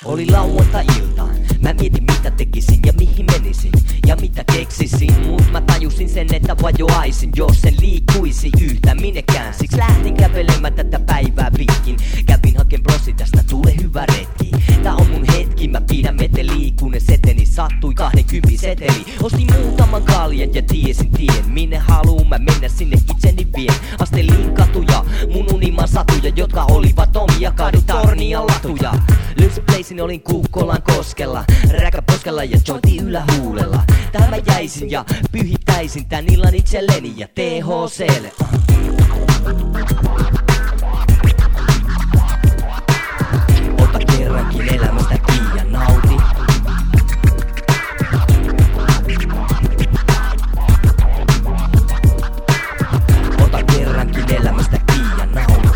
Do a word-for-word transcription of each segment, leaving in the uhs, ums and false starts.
Oli lauantai-ilta. Mä mietin mitä tekisin ja mihin menisin ja mitä keksisin. Mut mä tajusin sen, että vajoaisin, jos en liikkuisi yhtä minnekään. Siksi lähdin kävelemään tätä päivää pitkin. Kävin haken brossi, tästä tulee hyvä retki. Tää on mun hetki, mä pidän meteliä, kunnes eteni sattui kahdenkympin seteli. Ostin muutaman kaljan ja tiesin tien, minne haluun mä mennä, sinne itseni vien. Astelin katuja, mun uniman satuja, jotka olivat omia kadut tornia latuja. Löysin pleisin, olin Kukkolan koskella, räkäposkella ja jointi ylähuulella. Tähän mä jäisin ja pyhittäisin tän illan itselleni ja T H C:lle. Ota kerrankin elämästä kiinni ja nauti. Ota kerrankin elämästä kiinni ja nauti.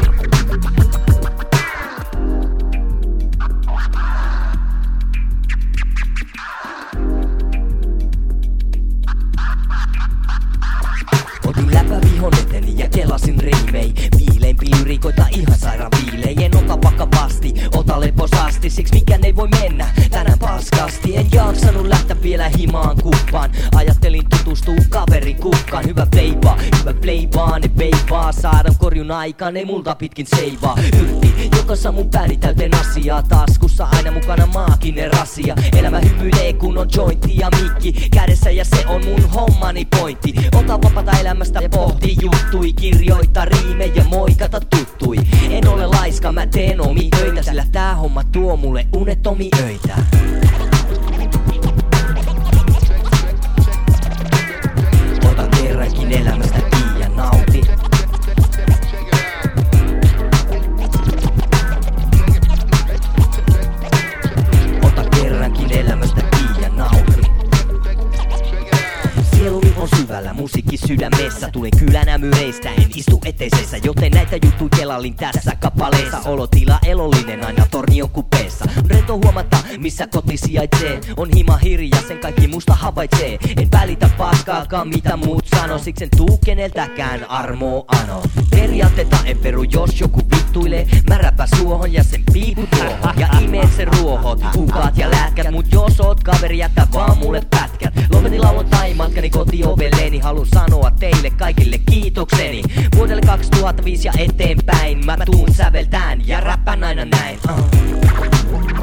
Otin läpävihon eteni ja kelasin riimei. Viileimpi lyrikoita ihan sairaan viilein. En ota vakavasti, ota leposasti. Siksi mikään ei voi mennä tänään paskasti. En jaksanut lähteä vielä himaan kuppaan. Ajattelin tutustua kaverin kukkaan. Hyvä flavaa, hyvä flavaa, ne veivaa. Saadaan korjun aikaan, ei multa pitkin seivaa. Yrtti, joka saa mun pääni täyteen asiaa. Taskussa aina mukana maaginen rasia. Elämä hymyilee kun on jointti ja mikki kädessä ja se on mun hommani pointti. Ota vapaata elämästä ja pohti juttui. Kirjoita riimejä, moikata tuttui. En ole laiska, mä teen omi töitä, sillä tää homma tuo mulle unettomi öitä. Ota kerrankin elämästä kiinni ja nauti. Ota kerrankin elämästä kiinni ja nauti. Sieluni on syvällä, musiikki sydämessä. Tulen kylänä myreistä, en istu eteisessä, joten näitä juttuja kelallin tässä kappaleessa. Olotila elollinen aina tornion kupeessa. On rento huomata, missä koti sijaitsee. On hima hiljaa, sen kaikki musta havaitsee. En välitä paskaakaan mitä muut sano, siksi en tuu keneltäkään armoa ano. Periaatteita en peru, jos joku vittuilee. Mä räpä suohon ja sen piipu tuohon ja imeen sen ruohot, kukaat ja lätkät. Mut jos oot kaveri, jätä vaan mulle pätkät. Lopetin lauantai matkani kotiovelleni. Halun sanoa teille kaikille kiitokseni. Vuodelle kaksituhattaviisi ja eteenpäin mä tuun säveltään ja räppään aina näin. uh.